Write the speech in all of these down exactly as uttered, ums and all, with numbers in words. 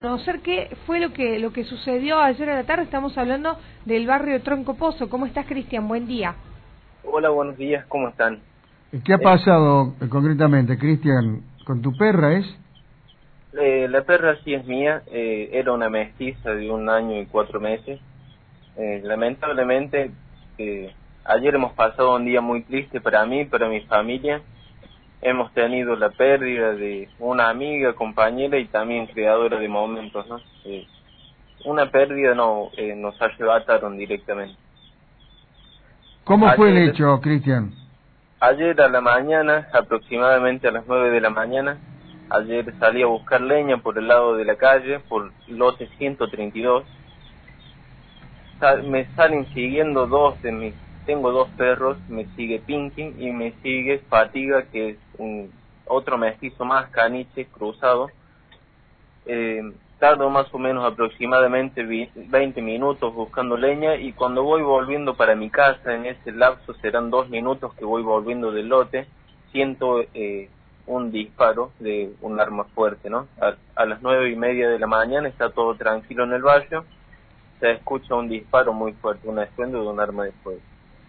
Conocer qué fue lo que lo que sucedió ayer a la tarde. Estamos hablando del barrio Tronco Pozo. ¿Cómo estás, Cristian? Buen día. Hola, buenos días, ¿cómo están? ¿Qué ha Eh, pasado eh, concretamente, Cristian? ¿Con tu perra es? eh, la perra sí es mía, eh, era una mestiza de un año y cuatro meses. Eh, lamentablemente, eh, ayer hemos pasado un día muy triste para mí, para mi familia. Hemos tenido la pérdida de una amiga, compañera y también creadora de momentos, ¿no? Eh, una pérdida no eh, nos arrebataron directamente. ¿Cómo fue el Ayer, hecho, Cristian? ayer a la mañana, aproximadamente a las nueve de la mañana, ayer salí a buscar leña por el lado de la calle, por lote ciento treinta y dos. Sal, me salen siguiendo dos de mis, tengo dos perros, me sigue Pinky y me sigue Fatiga, que es un otro mestizo más, caniche, cruzado. Eh, tardo más o menos aproximadamente veinte minutos buscando leña, y cuando voy volviendo para mi casa, en ese lapso serán dos minutos que voy volviendo del lote, siento eh, un disparo de un arma fuerte, ¿no? A, a las nueve y media de la mañana está todo tranquilo en el barrio, se escucha un disparo muy fuerte, un estruendo de un arma de fuego.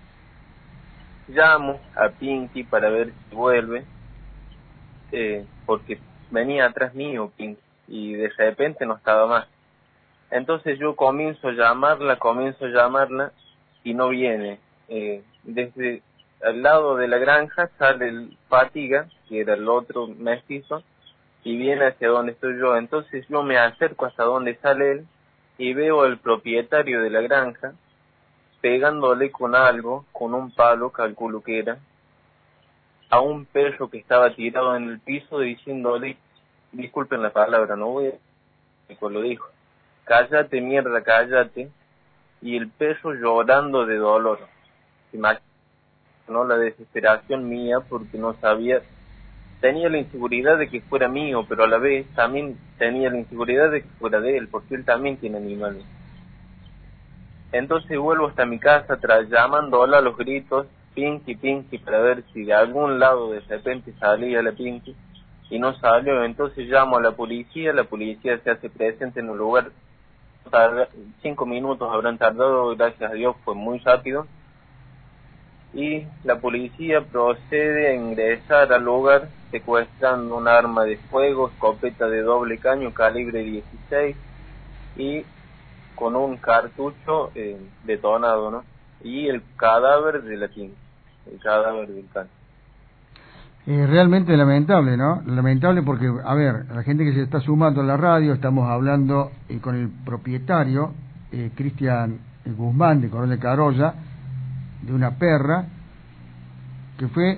Llamo a Pinky para ver si vuelve, eh, porque venía atrás mío Pinky, y de repente no estaba más. Entonces yo comienzo a llamarla, comienzo a llamarla, y no viene. Eh, desde al lado de la granja sale el Fatiga, que era el otro mestizo, y viene hacia donde estoy yo. Entonces yo me acerco hasta donde sale él, y veo al propietario de la granja pegándole con algo, con un palo, calculo que era, a un perro que estaba tirado en el piso, diciéndole, disculpen la palabra, no voy a... lo dijo, cállate mierda, cállate, y el perro llorando de dolor. Imagino, ¿no?, la desesperación mía, porque no sabía, tenía la inseguridad de que fuera mío, pero a la vez también tenía la inseguridad de que fuera de él, porque él también tiene animales. Entonces vuelvo hasta mi casa, tras llamándola a los gritos, Pinky, Pinky, para ver si de algún lado de repente salía la Pinky, y no salió. Entonces llamo a la policía, la policía se hace presente en un lugar, tarda, cinco minutos habrán tardado, gracias a Dios fue muy rápido, y la policía procede a ingresar al lugar secuestrando un arma de fuego, escopeta de doble caño, calibre dieciséis, y con un cartucho eh, detonado, ¿no? Y el cadáver de la Pinky, el cadáver del can. Eh, realmente lamentable, ¿no? Lamentable porque, a ver, la gente que se está sumando a la radio, estamos hablando eh, con el propietario, eh, Cristian Guzmán, de Coronel Carolla, de una perra que fue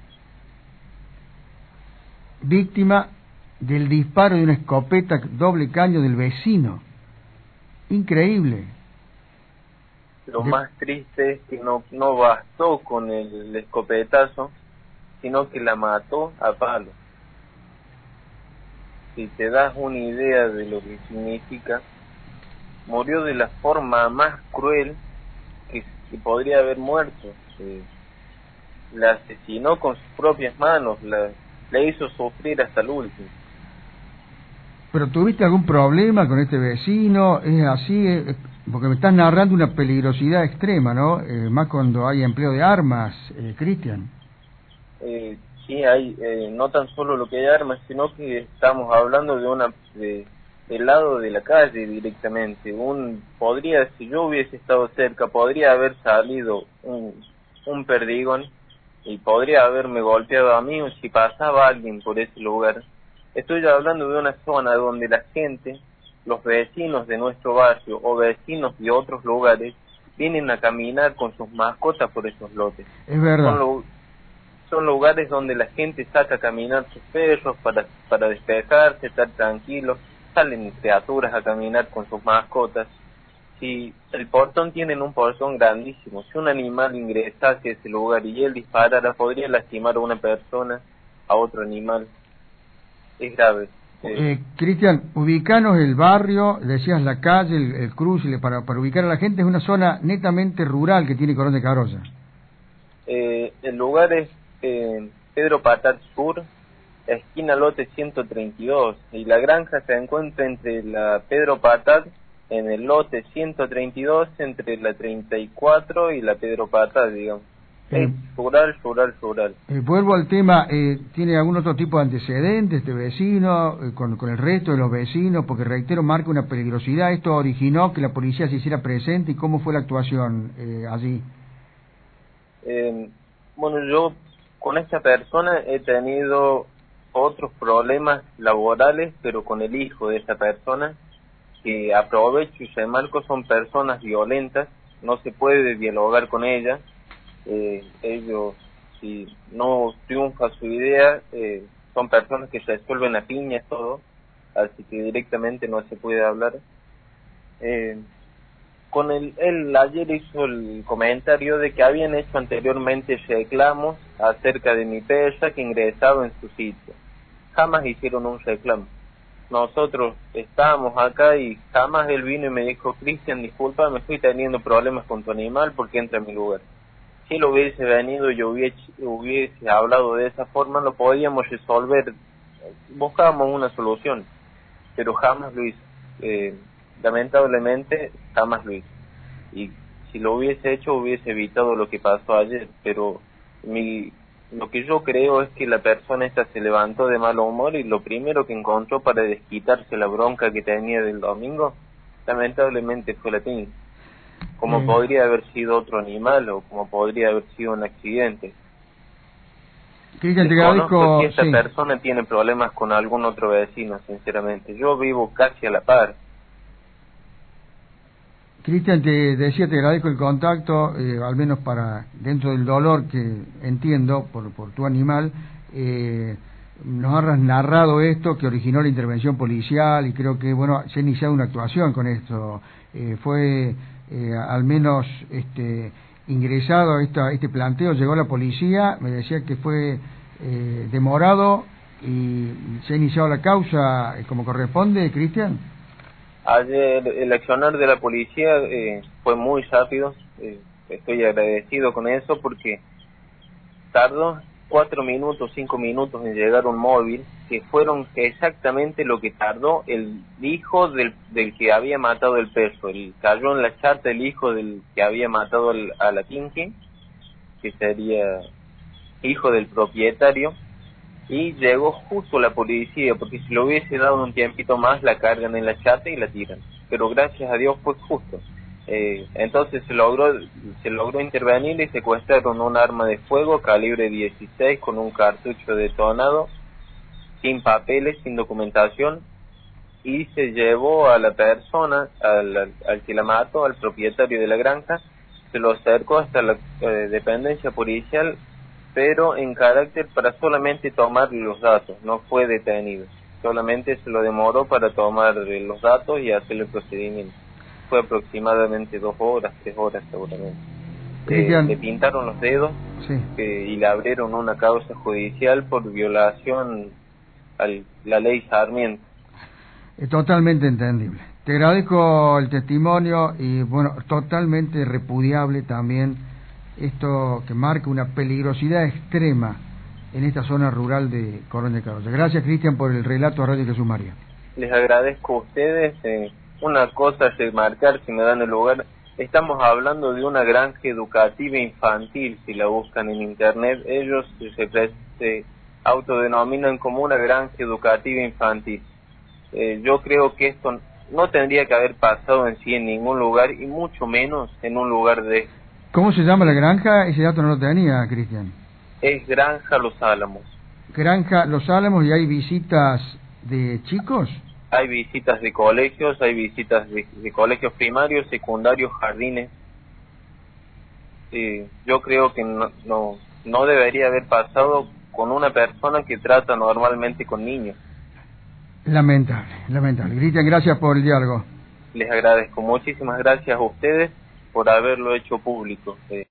víctima del disparo de una escopeta doble caño del vecino. Increíble. Lo de... más triste es que no, no bastó con el escopetazo, sino que la mató a palo. Si te das una idea de lo que significa, murió de la forma más cruel que, que podría haber muerto. Eh, la asesinó con sus propias manos, la, la hizo sufrir hasta el último. ¿Pero tuviste algún problema con este vecino? ¿Es así? Eh, porque me estás narrando una peligrosidad extrema, ¿no? Eh, más cuando hay empleo de armas, eh, Cristian. Eh, sí, hay, eh, no tan solo lo que hay armas, sino que estamos hablando de una, de, del lado de la calle directamente. Un, podría, si yo hubiese estado cerca, podría haber salido un, un perdigón y podría haberme golpeado a mí, o si pasaba alguien por ese lugar. Estoy hablando de una zona donde la gente, los vecinos de nuestro barrio o vecinos de otros lugares, vienen a caminar con sus mascotas por esos lotes. Es verdad. Son, lo, son lugares donde la gente saca a caminar sus perros para, para despejarse, estar tranquilos, salen criaturas a caminar con sus mascotas. Si el portón, tienen un portón grandísimo, si un animal ingresase a ese lugar y él disparara, podría lastimar a una persona, a otro animal. Es grave. Eh, eh, Cristian, ubicanos el barrio, decías la calle, el, el cruce, para, para ubicar a la gente. Es una zona netamente rural que tiene Coronel Carolla. Eh, el lugar es eh, Pedro Patat Sur, esquina lote ciento treinta y dos, y la granja se encuentra entre la Pedro Patad, en el lote ciento treinta y dos, entre la treinta y cuatro y la Pedro Patad, digamos. Eh, Es rural, rural, rural. Eh, vuelvo al tema, eh, ¿tiene algún otro tipo de antecedentes este vecino eh, con, con el resto de los vecinos? Porque reitero, marca una peligrosidad. ¿Esto originó que la policía se hiciera presente y cómo fue la actuación eh, allí? Eh, bueno, yo con esta persona he tenido otros problemas laborales, pero con el hijo de esta persona, que aprovecho y remarco, son personas violentas, no se puede dialogar con ellas. Eh, ellos, si no triunfa su idea, eh, son personas que resuelven a piñas todo, así que directamente no se puede hablar. Eh, con el, él ayer hizo el comentario de que habían hecho anteriormente reclamos acerca de mi persa que ingresaba en su sitio. Jamás hicieron un reclamo. Nosotros estábamos acá y jamás él vino y me dijo: Cristian, disculpa, me estoy teniendo problemas con tu animal porque entra a mi lugar. Si él hubiese venido y yo hubiese, hubiese hablado de esa forma, lo podíamos resolver, buscábamos una solución, pero jamás lo hizo. Eh, lamentablemente, jamás lo hizo. Y si lo hubiese hecho, hubiese evitado lo que pasó ayer, pero mi, lo que yo creo es que la persona esta se levantó de mal humor y lo primero que encontró para desquitarse la bronca que tenía del domingo, lamentablemente fue la piña. Como mm. podría haber sido otro animal o como podría haber sido un accidente. Cristian, te agradezco. Si esta sí. persona tiene problemas con algún otro vecino, sinceramente. Yo vivo casi a la par. Cristian, te decía, te agradezco el contacto, eh, al menos para dentro del dolor que entiendo por, por tu animal. Eh, nos has narrado esto que originó la intervención policial y creo que, bueno, se ha iniciado una actuación con esto. Eh, fue eh, al menos este ingresado a esta, este planteo, llegó la policía, me decía que fue eh, demorado y se ha iniciado la causa eh, como corresponde, Cristian. Ayer el accionar de la policía eh, fue muy rápido, eh, estoy agradecido con eso porque tardó cuatro minutos, cinco minutos en llegar un móvil, que fueron exactamente lo que tardó el hijo del, del que había matado el perro. El, cayó en la chata el hijo del que había matado el, a la Pinky, que sería hijo del propietario, y llegó justo la policía, porque si lo hubiese dado un tiempito más la cargan en la chata y la tiran, pero gracias a Dios fue justo. Eh, entonces se logró se logró intervenir y secuestraron un arma de fuego calibre dieciséis con un cartucho detonado, sin papeles, sin documentación, y se llevó a la persona, al, al, al que la mató, al propietario de la granja, se lo acercó hasta la eh, dependencia policial, pero en carácter para solamente tomar los datos, no fue detenido, solamente se lo demoró para tomar los datos y hacer el procedimiento. Fue aproximadamente dos horas, tres horas seguramente. Eh, le pintaron los dedos sí. eh, y le abrieron una causa judicial por violación a la ley Sarmiento. Es totalmente entendible. Te agradezco el testimonio y bueno, totalmente repudiable también esto que marca una peligrosidad extrema en esta zona rural de Coronel de Carolla. Gracias, Cristian, por el relato a Radio Jesús María. Les agradezco a ustedes. Eh, una cosa es remarcar, si me dan el lugar, estamos hablando de una granja educativa infantil, si la buscan en internet, ellos se, se autodenominan como una granja educativa infantil. Eh, yo creo que esto no tendría que haber pasado en sí en ningún lugar, y mucho menos en un lugar de... ¿Cómo se llama la granja? Ese dato no lo tenía, Cristian. Es Granja Los Álamos. Granja Los Álamos, ¿y hay visitas de chicos? Hay visitas de colegios, hay visitas de, de colegios primarios, secundarios, jardines. Sí, yo creo que no, no, no debería haber pasado con una persona que trata normalmente con niños. Lamentable, lamentable. Cristian, gracias por el diálogo. Les agradezco. Muchísimas gracias a ustedes por haberlo hecho público. Eh.